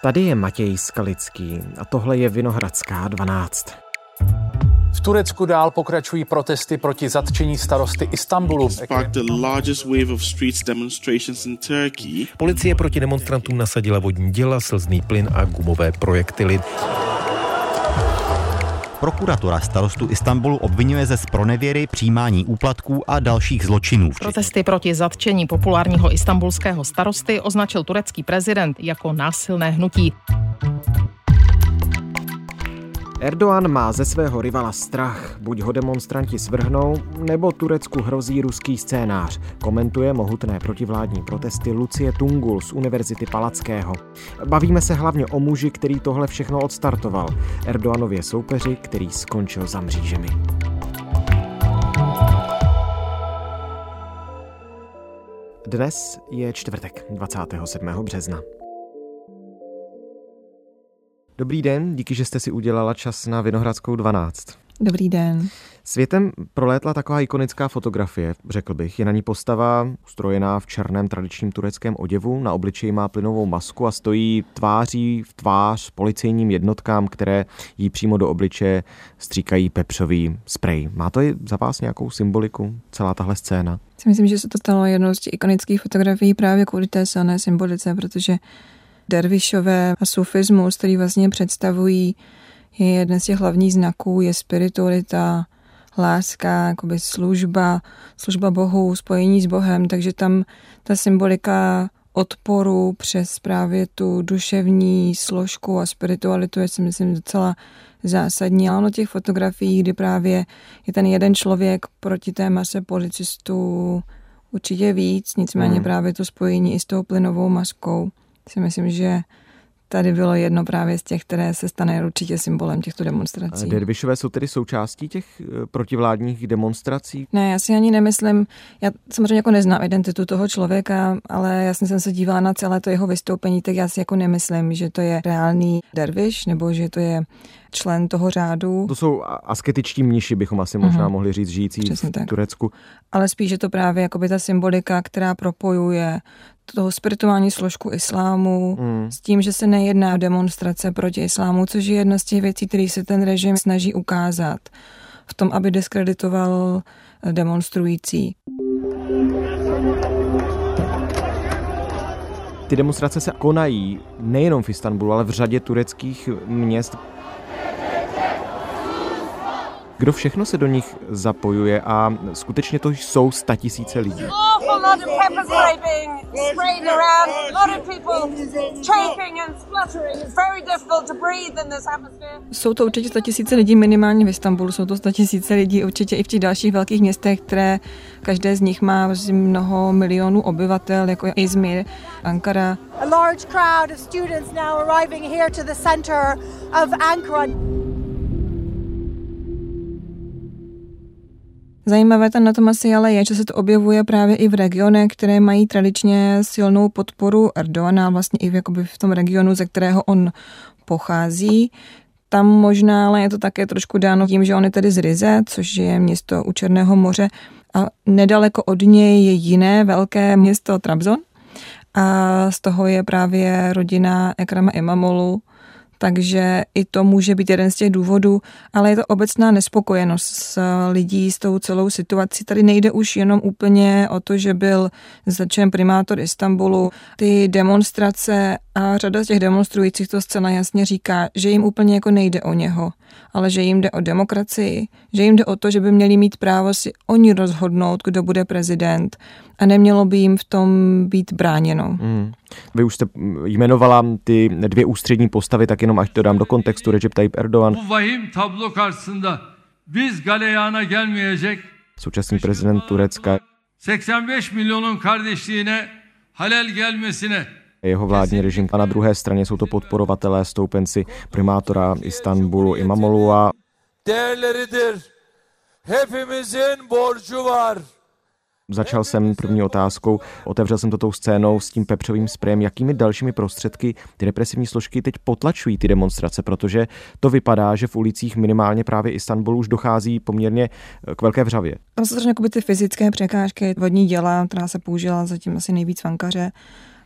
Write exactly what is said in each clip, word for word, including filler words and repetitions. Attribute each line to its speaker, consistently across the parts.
Speaker 1: Tady je Matěj Skalický a tohle je Vinohradská dvanáct.
Speaker 2: V Turecku dál pokračují protesty proti zatčení starosty Istanbulu.
Speaker 3: Policie proti demonstrantům nasadila vodní děla, slzný plyn a gumové projektily.
Speaker 4: Prokuratura starostu Istanbulu obvinuje ze zpronevěry, přijímání úplatků a dalších zločinů.
Speaker 5: Protesty proti zatčení populárního istanbulského starosty označil turecký prezident jako násilné hnutí.
Speaker 1: Erdogan má ze svého rivala strach. Buď ho demonstranti svrhnou, nebo Turecku hrozí ruský scénář. Komentuje mohutné protivládní protesty Lucie Tungul z Univerzity Palackého. Bavíme se hlavně o muži, který tohle všechno odstartoval. Erdoganově soupeři, který skončil za mřížemi. Dnes je čtvrtek, dvacátého sedmého března. Dobrý den, díky, že jste si udělala čas na Vinohradskou dvanáct.
Speaker 6: Dobrý den.
Speaker 1: Světem prolétla taková ikonická fotografie, řekl bych. Je na ní postava ustrojená v černém tradičním tureckém oděvu, na obličeji má plynovou masku a stojí tváří v tvář policejním jednotkám, které jí přímo do obličeje stříkají pepřový sprej. Má to i za vás nějakou symboliku, celá tahle scéna?
Speaker 6: Myslím, že se to stalo jednou z těch ikonických fotografií právě kvůli té silné symbolice, protože dervišové a sufismus, který vlastně představují, je jeden z těch hlavních znaků, je spiritualita, láska, jakoby služba, služba Bohu, spojení s Bohem, takže tam ta symbolika odporu přes právě tu duševní složku a spiritualitu je si myslím docela zásadní. Ale ono těch fotografií, kdy právě je ten jeden člověk proti té mase policistů určitě víc, nicméně hmm. právě to spojení i s tou plynovou maskou si myslím, že tady bylo jedno právě z těch, které se stane určitě symbolem těchto demonstrací.
Speaker 1: Dervišové jsou tedy součástí těch protivládních demonstrací?
Speaker 6: Ne, já si ani nemyslím, já samozřejmě jako neznám identitu toho člověka, ale já jsem se dívala na celé to jeho vystoupení, tak já si jako nemyslím, že to je reálný derviš, nebo že to je člen toho řádu.
Speaker 1: To jsou asketičtí mniši, bychom asi možná uh-huh. mohli říct, žijící Přesně v tak. Turecku.
Speaker 6: Ale spíš je to právě jakoby ta symbolika, která propojuje toho spirituální složku islámu mm. s tím, že se nejedná o demonstrace proti islámu, což je jedna z těch věcí, které se ten režim snaží ukázat v tom, aby diskreditoval demonstrující.
Speaker 1: Ty demonstrace se konají nejenom v Istanbulu, ale v řadě tureckých měst. Kdo všechno se do nich zapojuje a skutečně to jsou statisíce lidí.
Speaker 6: Jsou to určitě statisíce lidí minimálně v Istanbulu, jsou to statisíce lidí určitě i v těch dalších velkých městech, které každé z nich má mnoho milionů obyvatel, jako je Izmir, Ankara.
Speaker 7: A large crowd of students now arriving here to the center of Ankara.
Speaker 6: Zajímavé tam na tom asi ale je, že se to objevuje právě i v regionech, které mají tradičně silnou podporu Erdogana, vlastně i v, jakoby v tom regionu, ze kterého on pochází. Tam možná ale je to také trošku dáno tím, že on je tedy z Rize, což je město u Černého moře a nedaleko od něj je jiné velké město Trabzon a z toho je právě rodina Ekrema İmamoğlu. Takže i to může být jeden z těch důvodů, ale je to obecná nespokojenost s lidí s tou celou situací. Tady nejde už jenom úplně o to, že byl zatčen primátor Istanbulu. Ty demonstrace a řada z těch demonstrujících to zcela jasně říká, že jim úplně jako nejde o něho, ale že jim jde o demokracii, že jim jde o to, že by měli mít právo si oni rozhodnout, kdo bude prezident a nemělo by jim v tom být bráněno. Hmm.
Speaker 1: Vy už jste jmenovala ty dvě ústřední postavy, tak jenom až to dám do kontextu. Recep Tayyip Erdogan, současný prezident Turecka,
Speaker 8: seksen beş milyonun kardeşliğine halel gelmesine.
Speaker 1: Jeho vládní režim a na druhé straně jsou to podporovatelé, stoupenci primátora Istanbulu İmamoğlu a
Speaker 8: Değerleridir. Hepimizin borcu var.
Speaker 1: Začal jsem první otázkou, otevřel jsem to tou scénou s tím pepřovým sprejem. Jakými dalšími prostředky ty represivní složky teď potlačují ty demonstrace, protože to vypadá, že v ulicích minimálně právě Istanbulu už dochází poměrně k velké vřavě.
Speaker 6: Tam jsou jakoby ty fyzické překážky, vodní děla, která se použila zatím asi nejvíc v Ankaře,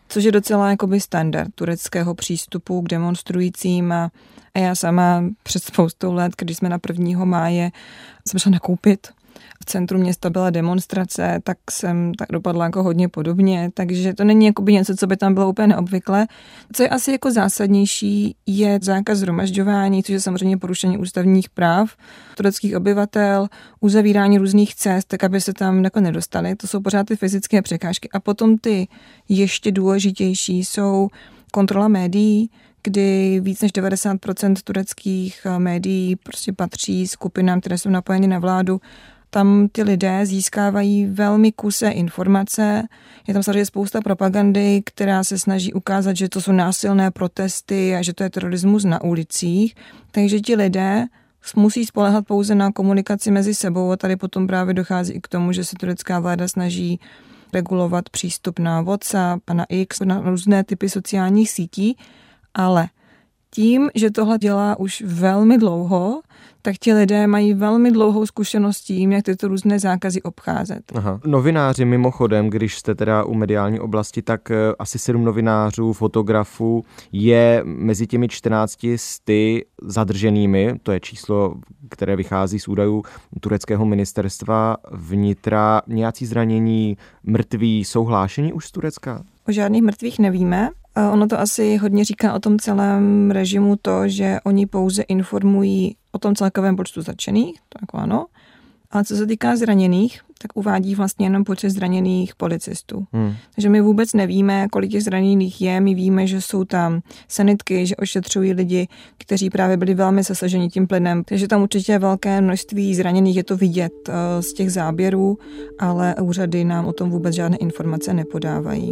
Speaker 6: což je docela jakoby standard tureckého přístupu k demonstrujícím a já sama před spoustou let, když jsme na prvního máje jsem šla nakoupit, v centru města byla demonstrace, tak jsem tak dopadla jako hodně podobně, takže to není jakoby něco, co by tam bylo úplně neobvyklé. Co je asi jako zásadnější, je zákaz shromažďování, což je samozřejmě porušení ústavních práv tureckých obyvatel, uzavírání různých cest, tak aby se tam jako nedostali. To jsou pořád ty fyzické překážky. A potom ty ještě důležitější jsou kontrola médií, kdy víc než devadesát procent tureckých médií prostě patří skupinám, které jsou napojeny na vládu. Tam ty lidé získávají velmi kusé informace. Je tam samozřejmě spousta propagandy, která se snaží ukázat, že to jsou násilné protesty a že to je terorismus na ulicích. Takže ti lidé musí spoléhat pouze na komunikaci mezi sebou a tady potom právě dochází i k tomu, že se turecká vláda snaží regulovat přístup na WhatsApp a na X, na různé typy sociálních sítí, ale tím, že tohle dělá už velmi dlouho, tak ti lidé mají velmi dlouhou zkušenost tím, jak tyto různé zákazy obcházet. Aha.
Speaker 1: Novináři mimochodem, když jste teda u mediální oblasti, tak asi sedm novinářů, fotografů je mezi těmi čtrnácti sty zadrženými, to je číslo, které vychází z údajů tureckého ministerstva vnitra. Nějací zranění, mrtví jsou hlášeni už z Turecka?
Speaker 6: O žádných mrtvých nevíme. Ono to asi hodně říká o tom celém režimu to, že oni pouze informují o tom celkovém počtu zatčených, to jako ano. Ale co se týká zraněných, tak uvádí vlastně jenom počet zraněných policistů. Hmm. Takže my vůbec nevíme, kolik těch zraněných je. My víme, že jsou tam sanitky, že ošetřují lidi, kteří právě byli velmi zasaženi tím plynem. Takže tam určitě je velké množství zraněných, je to vidět uh, z těch záběrů, ale úřady nám o tom vůbec žádné informace nepodávají.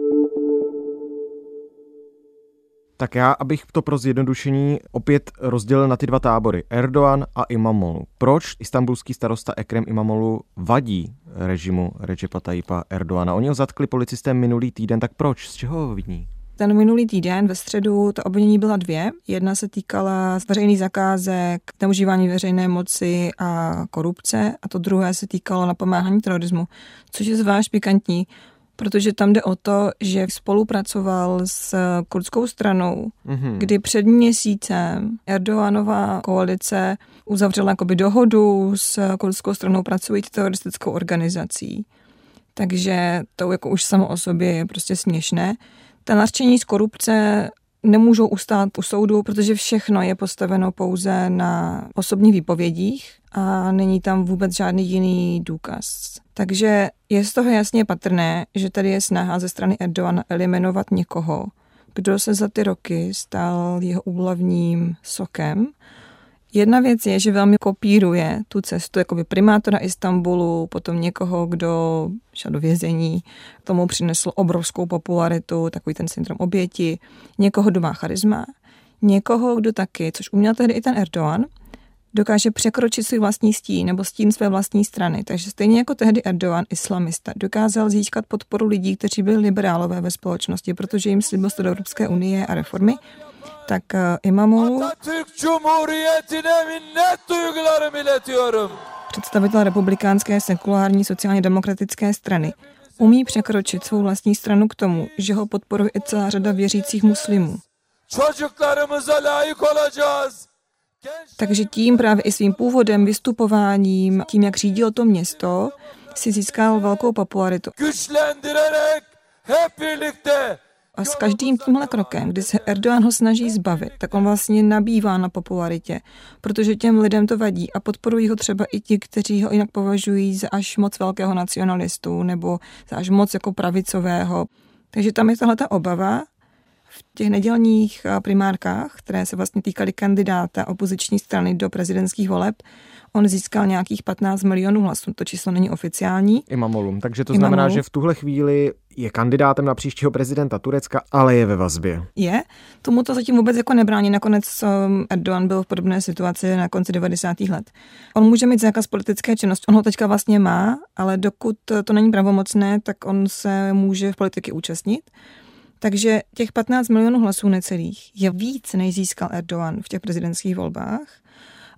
Speaker 1: Tak já, abych to pro zjednodušení opět rozdělil na ty dva tábory, Erdogan a Imamoglu. Proč istanbulský starosta Ekrem Imamoglu vadí režimu Recepa Tayyipa Erdogana? Oni ho zatkli policisté minulý týden, tak proč? Z čeho ho viní?
Speaker 6: Ten minulý týden ve středu ta obvinění byla dvě. Jedna se týkala veřejných zakázek, zneužívání veřejné moci a korupce a to druhé se týkalo napomáhání terorismu, což je zvlášť pikantní, protože tam jde o to, že spolupracoval s kurdskou stranou, mm-hmm. kdy před měsícem Erdoganova koalice uzavřela jakoby dohodu s kurdskou stranou pracující teroristickou organizací. Takže to jako už samo o sobě je prostě směšné. Ta nařčení z korupce nemůžou ustát u soudu, protože všechno je postaveno pouze na osobních výpovědích a není tam vůbec žádný jiný důkaz. Takže je z toho jasně patrné, že tady je snaha ze strany Erdogana eliminovat někoho, kdo se za ty roky stal jeho úhlavním sokem. Jedna věc je, že velmi kopíruje tu cestu jakoby primátora Istanbulu, potom někoho, kdo šel do vězení, tomu přinesl obrovskou popularitu, takový ten syndrom oběti, někoho, kdo má charisma, někoho, kdo taky, což uměl tehdy i ten Erdogan, dokáže překročit svůj vlastní stín nebo stín své vlastní strany. Takže stejně jako tehdy Erdogan, islamista, dokázal získat podporu lidí, kteří byli liberálové ve společnosti, protože jim slíbil do Evropské unie a reformy, tak uh, Imamoglu, představitel republikánské sekulární sociálně demokratické strany, umí překročit svou vlastní stranu k tomu, že ho podporuje i celá řada věřících muslimů. Takže tím právě i svým původem, vystupováním, tím, jak řídil to město, si získal velkou popularitu. A s každým tímhle krokem, kdy se Erdogan ho snaží zbavit, tak on vlastně nabývá na popularitě, protože těm lidem to vadí a podporují ho třeba i ti, kteří ho jinak považují za až moc velkého nacionalistu nebo za až moc jako pravicového. Takže tam je tahleta obava. V těch nedělních primárkách, které se vlastně týkaly kandidáta opoziční strany do prezidentských voleb, on získal nějakých patnáct milionů hlasů. To číslo není oficiální.
Speaker 1: Imamoglu. Takže to znamená,
Speaker 6: Imamoglu.
Speaker 1: že v tuhle chvíli je kandidátem na příštího prezidenta Turecka, ale je ve vazbě.
Speaker 6: Je. Tomu to zatím vůbec jako nebrání. Nakonec Erdogan byl v podobné situaci na konci devadesátých let. On může mít zákaz politické činnosti. On ho teďka vlastně má, ale dokud to není pravomocné, tak on se může v politiky účastnit. Takže těch patnáct milionů hlasů necelých je víc, než získal Erdogan v těch prezidentských volbách.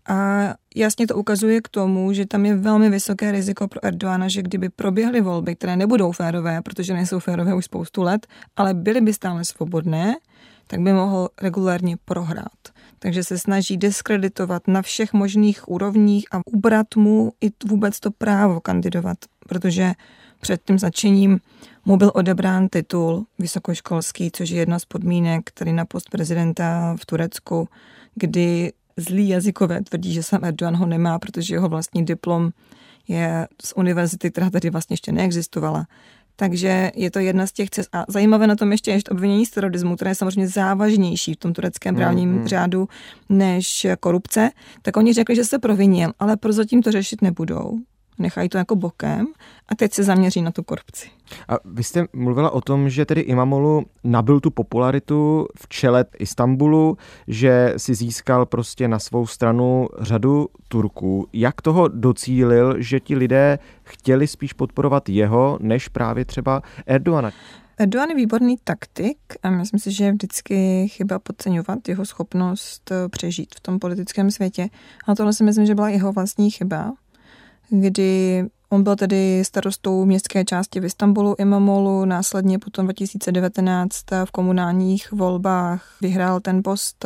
Speaker 6: A jasně to ukazuje k tomu, že tam je velmi vysoké riziko pro Erdogana, že kdyby proběhly volby, které nebudou férové, protože nejsou férové už spoustu let, ale byly by stále svobodné, tak by mohl regulérně prohrát. Takže se snaží diskreditovat na všech možných úrovních a ubrat mu i vůbec to právo kandidovat, protože před tím začením mu byl odebrán titul vysokoškolský, což je jedna z podmínek, který na post prezidenta v Turecku, kdy zlí jazykové tvrdí, že sám Erdogan ho nemá, protože jeho vlastní diplom je z univerzity, která tady vlastně ještě neexistovala. Takže je to jedna z těch cest. A zajímavé na tom ještě je obvinění z terorismu, které je samozřejmě závažnější v tom tureckém právním mm, mm. řádu než korupce. Tak oni řekli, že se provinil, ale prozatím to řešit nebudou. Nechají to jako bokem a teď se zaměří na tu korupci.
Speaker 1: A vy jste mluvila o tom, že tedy Imamoglu nabyl tu popularitu v čele Istanbulu, že si získal prostě na svou stranu řadu Turků. Jak toho docílil, že ti lidé chtěli spíš podporovat jeho, než právě třeba Erdogana?
Speaker 6: Erdogan je výborný taktik a myslím si, že je vždycky chyba podceňovat jeho schopnost přežít v tom politickém světě. A tohle si myslím, že byla jeho vlastní chyba, kdy on byl tedy starostou městské části v Istanbulu Imamoglu, následně potom dva tisíce devatenáct v komunálních volbách vyhrál ten post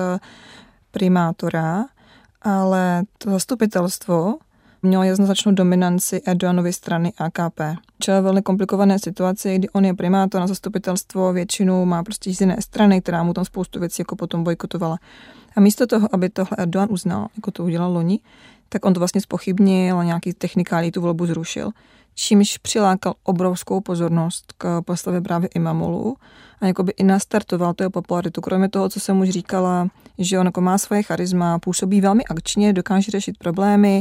Speaker 6: primátora, ale to zastupitelstvo mělo jednoznačnou dominanci Erdoganovy strany A K P. Čelil velmi komplikované situaci, kdy on je primátor na zastupitelstvo, většinu má prostě z jiné strany, která mu tam spoustu věcí jako potom bojkotovala. A místo toho, aby tohle Erdogan uznal, jako to udělal loni, tak on to vlastně zpochybnil a nějaký technikálí tu volbu zrušil. Čímž přilákal obrovskou pozornost k postavě právě Imamoglu a jakoby i nastartoval tu jeho popularitu. Kromě toho, co jsem už říkala, že on jako má svoje charisma, působí velmi akčně, dokáže řešit problémy.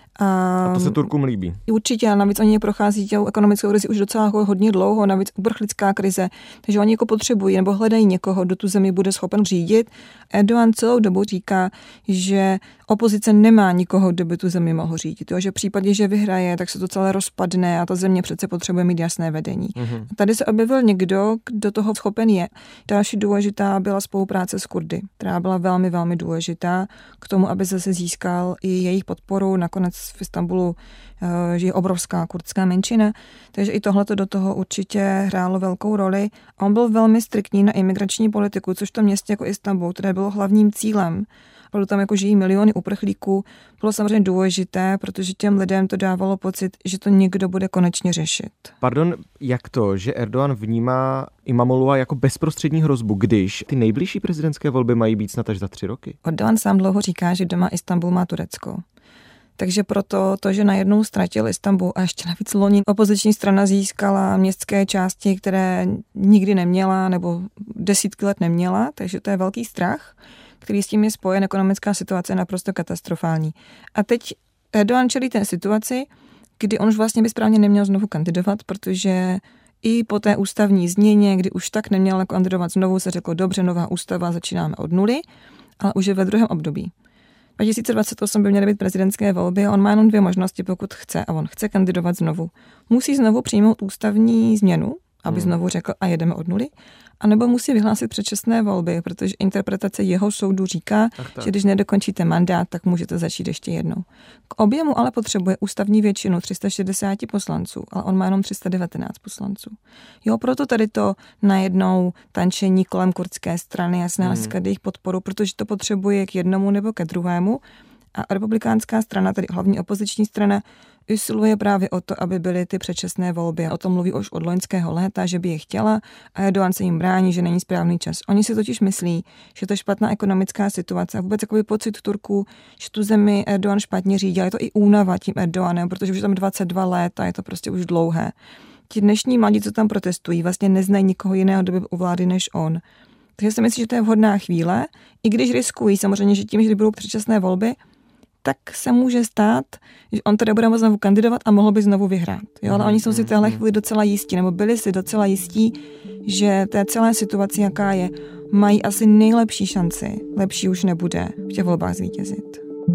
Speaker 1: A, a to se Turkům líbí.
Speaker 6: Určitě, a navíc oni prochází těm ekonomickou krizi už docela hodně dlouho, navíc uprchlická krize, takže oni jako potřebují nebo hledají někoho, kdo tu zemi bude schopen řídit. Erdogan celou dobu říká, že opozice nemá nikoho, kdo by tu zemi mohl řídit. Jo? Že v případě, že vyhraje, tak se to celé rozpadne a ta země přece potřebuje mít jasné vedení. Mm-hmm. Tady se objevil někdo, kdo toho schopen je. Další důležitá byla spolupráce s Kurdy, která byla velmi, velmi důležitá k tomu, aby zase získal i jejich podporu. Nakonec v Istanbulu žije obrovská kurdská menšina, takže i tohleto do toho určitě hrálo velkou roli. A on byl velmi striktní na imigrační politiku, což to městě jako Istanbul, které bylo hlavním cílem. Proto tam jako žijí miliony uprchlíků, bylo samozřejmě důležité, protože těm lidem to dávalo pocit, že to někdo bude konečně řešit.
Speaker 1: Pardon, jak to, že Erdogan vnímá Imamoglu jako bezprostřední hrozbu, když ty nejbližší prezidentské volby mají být snad až za tři roky?
Speaker 6: Erdogan sám dlouho říká, že doma Istanbul má Turecko. Takže proto to, že najednou ztratil Istanbul a ještě navíc loni opoziční strana získala městské části, které nikdy neměla nebo desítky let neměla, takže to je velký strach, který s tím je spojen. Ekonomická situace je naprosto katastrofální. A teď Erdogan čelí té situaci, kdy on už vlastně by správně neměl znovu kandidovat, protože i po té ústavní změně, kdy už tak neměl kandidovat znovu, se řeklo, dobře, nová ústava, začínáme od nuly, ale už je ve druhém období. dva tisíce dvacet osm by měly být prezidentské volby a on má jenom dvě možnosti, pokud chce, a on chce kandidovat znovu. Musí znovu přijmout ústavní změnu, aby hmm. znovu řekl a jedeme od nuly, anebo musí vyhlásit předčasné volby, protože interpretace jeho soudu říká, tak, tak. že když nedokončíte mandát, tak můžete začít ještě jednou. K objemu ale potřebuje ústavní většinu tři sta šedesát poslanců, ale on má jenom tři sta devatenáct poslanců. Jo, proto tady to najednou tančení kolem kurdské strany a snaha získat jejich podporu, protože to potřebuje k jednomu nebo ke druhému. A republikánská strana, tedy hlavní opoziční strana, usiluje právě o to, aby byly ty předčasné volby. O tom mluví už od loňského léta, že by je chtěla a Erdogan se jim brání, že není správný čas. Oni si totiž myslí, že to je špatná ekonomická situace a vůbec takový pocit Turků, že tu zemi Erdogan špatně řídí. Je to i únava tím Erdoganem, protože už je tam dvacet dva let a je to prostě už dlouhé. Ti dnešní mladí, co tam protestují, vlastně neznají nikoho jiného, kdo by u vlády než on. Takže si myslím, že to je vhodná chvíle, i když riskují samozřejmě, že tím, že budou předčasné volby, tak se může stát, že on teda bude znovu kandidovat a mohl by znovu vyhrát. Jo? Ale oni jsou si v téhle chvíli docela jistí, nebo byli si docela jistí, že té celé situaci, jaká je, mají asi nejlepší šanci. Lepší už nebude v těch volbách zvítězit.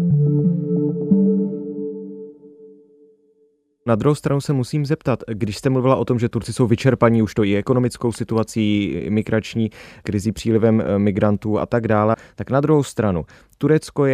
Speaker 1: Na druhou stranu se musím zeptat, když jste mluvila o tom, že Turci jsou vyčerpaní už to i ekonomickou situací, migrační krizí, přílivem migrantů a tak dále, tak na druhou stranu Turecko je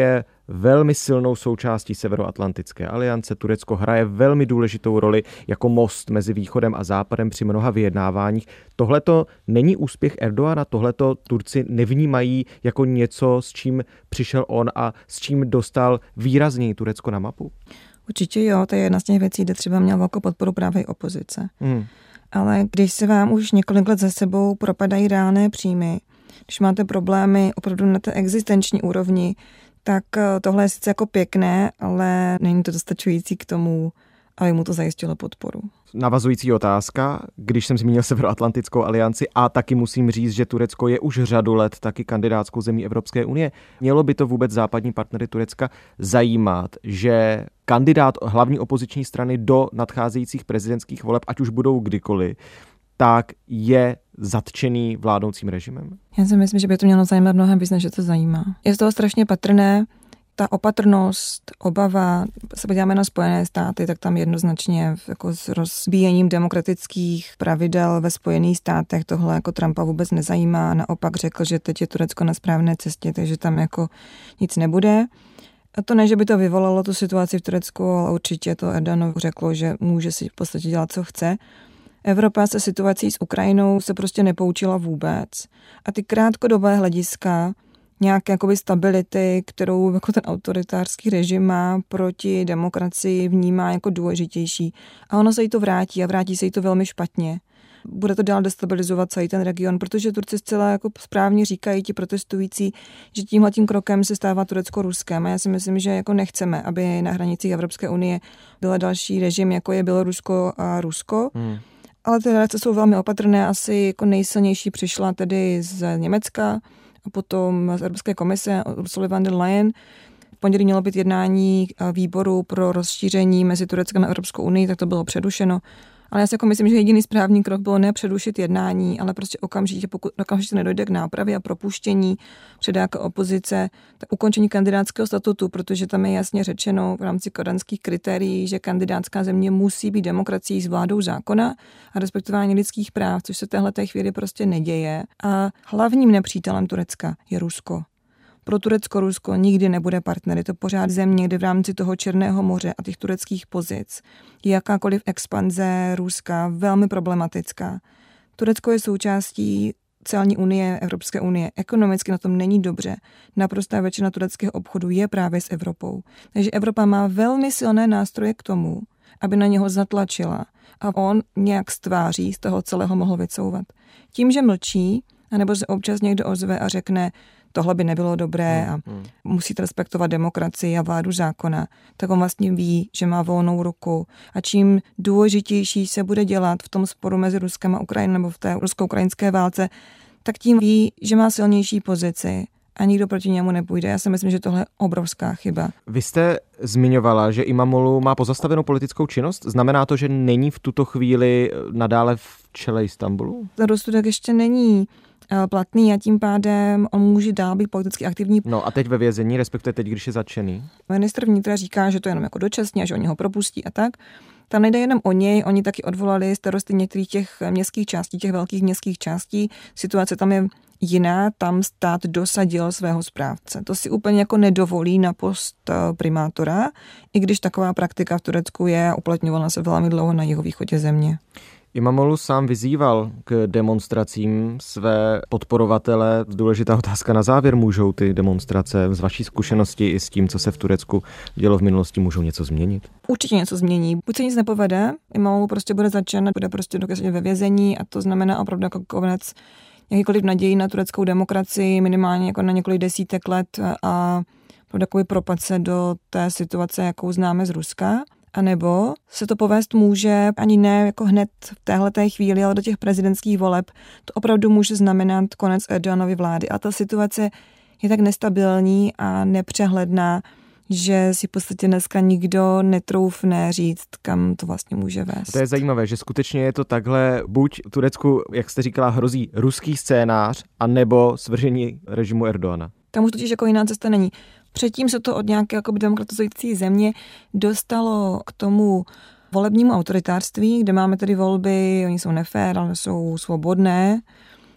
Speaker 1: velmi silnou součástí Severoatlantické aliance. Turecko hraje velmi důležitou roli jako most mezi východem a západem při mnoha vyjednáváních. Tohleto není úspěch Erdogana, tohleto Turci nevnímají jako něco, s čím přišel on a s čím dostal výrazněji Turecko na mapu?
Speaker 6: Určitě jo, to je jedna z těch věcí, kde třeba měl velkou podporu právě opozice. Hmm. Ale když se vám už několik let za sebou propadají reálné příjmy, když máte problémy opravdu na té existenční úrovni, tak tohle je sice jako pěkné, ale není to dostačující k tomu, aby mu to zajistilo podporu.
Speaker 1: Navazující otázka, když jsem zmínil Severoatlantickou alianci a taky musím říct, že Turecko je už řadu let taky kandidátskou zemí Evropské unie. Mělo by to vůbec západní partnery Turecka zajímat, že kandidát hlavní opoziční strany do nadcházejících prezidentských voleb, ať už budou kdykoliv, tak je zatčený vládnoucím režimem?
Speaker 6: Já si myslím, že by to mělo zajímat mnohem víc, než to zajímá. Je z toho strašně patrné, ta opatrnost, obava, se podíváme na Spojené státy, tak tam jednoznačně jako s rozbíjením demokratických pravidel ve Spojených státech tohle jako Trumpa vůbec nezajímá. Naopak řekl, že teď je Turecko na správné cestě, takže tam jako nic nebude. A to ne, že by to vyvolalo tu situaci v Turecku, ale určitě to Erdogan řeklo, že může si v podstatě dělat, co chce. Evropa se situací s Ukrajinou se prostě nepoučila vůbec. A ty krátkodobé hlediska nějaké jakoby stability, kterou jako ten autoritářský režim má proti demokracii, vnímá jako důležitější. A ono se jí to vrátí a vrátí se jí to velmi špatně. Bude to dál destabilizovat celý ten region, protože Turci zcela jako správně říkají ti protestující, že tímhletím krokem se stává Turecko Ruskem. A já si myslím, že jako nechceme, aby na hranicích Evropské unie byl další režim, jako je Bělorusko a Rusko. Hmm. Ale ty reakce jsou velmi opatrné, asi jako nejsilnější přišla tedy z Německa a potom z Evropské komise Ursula von der Leyen. V pondělí mělo být jednání výboru pro rozšíření mezi Tureckem a Evropskou unii, tak to bylo přerušeno. Ale já si jako myslím, že jediný správný krok bylo nepředušit jednání, ale prostě okamžitě, pokud okamžitě nedojde k nápravě a propuštění předáka opozice, tak ukončení kandidátského statutu, protože tam je jasně řečeno v rámci kodanských kritérií, že kandidátská země musí být demokracií s vládou zákona a respektování lidských práv, což se téhle chvíli prostě neděje. A hlavním nepřítelem Turecka je Rusko. Pro Turecko Rusko nikdy nebude partner. Je to pořád země, kde v rámci toho Černého moře a těch tureckých pozic je jakákoliv expanze Ruska velmi problematická. Turecko je součástí celní unie, Evropské unie. Ekonomicky na tom není dobře. Naprostá většina tureckého obchodu je právě s Evropou. Takže Evropa má velmi silné nástroje k tomu, aby na něho zatlačila a on nějak stváří z toho celého mohl vycouvat. Tím, že mlčí, anebo se občas někdo ozve a řekne, tohle by nebylo dobré a musíte respektovat demokracii a vládu zákona, tak on vlastně ví, že má volnou ruku. A čím důležitější se bude dělat v tom sporu mezi Ruskem a Ukrajinou nebo v té rusko-ukrajinské válce, tak tím ví, že má silnější pozici a nikdo proti němu nepůjde. Já si myslím, že tohle je obrovská chyba.
Speaker 1: Vy jste zmiňovala, že Imamoglu má pozastavenou politickou činnost. Znamená to, že není v tuto chvíli nadále v čele Istanbulu?
Speaker 6: Ten rozsudek ještě není platný a tím pádem on může dál být politicky aktivní.
Speaker 1: No a teď ve vězení, respektive teď, když je zatčený?
Speaker 6: Ministr vnitra říká, že to je jenom jako dočasně a že oni ho propustí a tak. Tam nejde jenom o něj, oni taky odvolali starosty některých těch městských částí, těch velkých městských částí. Situace tam je jiná, tam stát dosadil svého správce. To si úplně jako nedovolí na post primátora, i když taková praktika v Turecku je a uplatňovala se velmi dlouho na jihovýchodě země.
Speaker 1: Imamoglu sám vyzýval k demonstracím své podporovatele. Důležitá otázka na závěr. Můžou ty demonstrace z vaší zkušenosti i s tím, co se v Turecku dělo v minulosti, můžou něco změnit?
Speaker 6: Určitě něco změní. Buď se nic nepovede, Imamoglu prostě bude zatčen, bude prostě dokonce ve vězení a to znamená opravdu jako konec jakýkoliv naději na tureckou demokracii, minimálně jako na několik desítek let a takový propad se do té situace, jakou známe z Ruska. A nebo se to povést může ani ne jako hned v téhleté chvíli, ale do těch prezidentských voleb. To opravdu může znamenat konec Erdoganovy vlády. A ta situace je tak nestabilní a nepřehledná, že si v podstatě dneska nikdo netroufne říct, kam to vlastně může vést.
Speaker 1: To je zajímavé, že skutečně je to takhle, buď Turecku, jak jste říkala, hrozí ruský scénář, anebo svržení režimu Erdogana.
Speaker 6: Tam už totiž jako jiná cesta není. Předtím se to od nějaké jakoby demokratizující země dostalo k tomu volebnímu autoritářství, kde máme tedy volby, oni jsou nefér, ale jsou svobodné.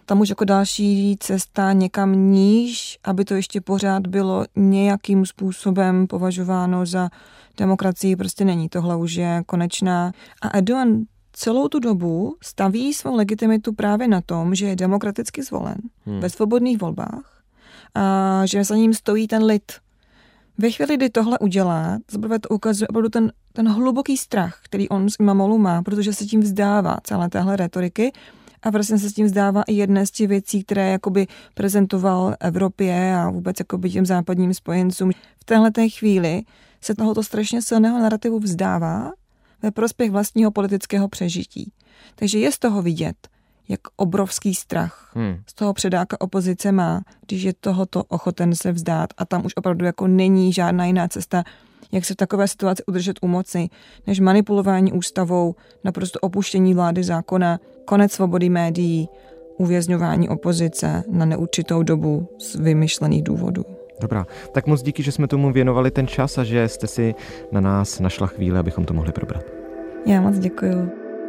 Speaker 6: tam už jako další cesta někam níž, aby to ještě pořád bylo nějakým způsobem považováno za demokracii, prostě není. Tohle už je konečná. A Erdogan celou tu dobu staví svou legitimitu právě na tom, že je demokraticky zvolen hmm. ve svobodných volbách a že za ním stojí ten lid. Ve chvíli, kdy tohle udělá, zaprvé to ukazuje opravdu ten, ten hluboký strach, který on z Imamolu má, protože se tím vzdává celé téhle retoriky a vlastně se s tím vzdává i jedné z těch věcí, které jakoby prezentoval Evropě a vůbec jakoby těm západním spojencům. V téhleté chvíli se tohoto strašně silného narrativu vzdává ve prospěch vlastního politického přežití. Takže je z toho vidět, jak obrovský strach hmm. z toho předáka opozice má, když je tohoto ochoten se vzdát a tam už opravdu jako není žádná jiná cesta, jak se v takové situaci udržet u moci, než manipulování ústavou, naprosto opuštění vlády zákona, konec svobody médií, uvězňování opozice na neurčitou dobu z vymyšlených důvodů.
Speaker 1: Dobrá, tak moc díky, že jsme tomu věnovali ten čas a že jste si na nás našla chvíli, abychom to mohli probrat.
Speaker 6: Já moc děkuju.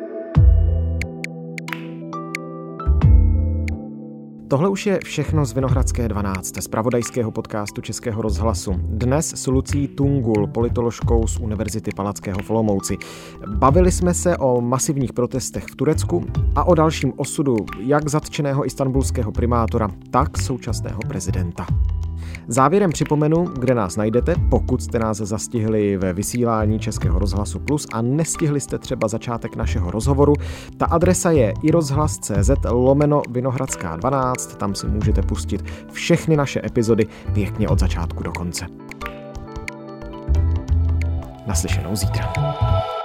Speaker 1: Tohle už je všechno z Vinohradské dvanáct, z pravodajského podcastu Českého rozhlasu. Dnes s Lucí Tungul, politoložkou z Univerzity Palackého v Olomouci. Bavili jsme se o masivních protestech v Turecku a o dalším osudu jak zatčeného istanbulského primátora, tak současného prezidenta. Závěrem připomenu, kde nás najdete, pokud jste nás zastihli ve vysílání Českého rozhlasu Plus a nestihli jste třeba začátek našeho rozhovoru. Ta adresa je iRozhlas.cz lomeno Vinohradská dvanáct, tam si můžete pustit všechny naše epizody pěkně od začátku do konce. Naslyšenou zítra.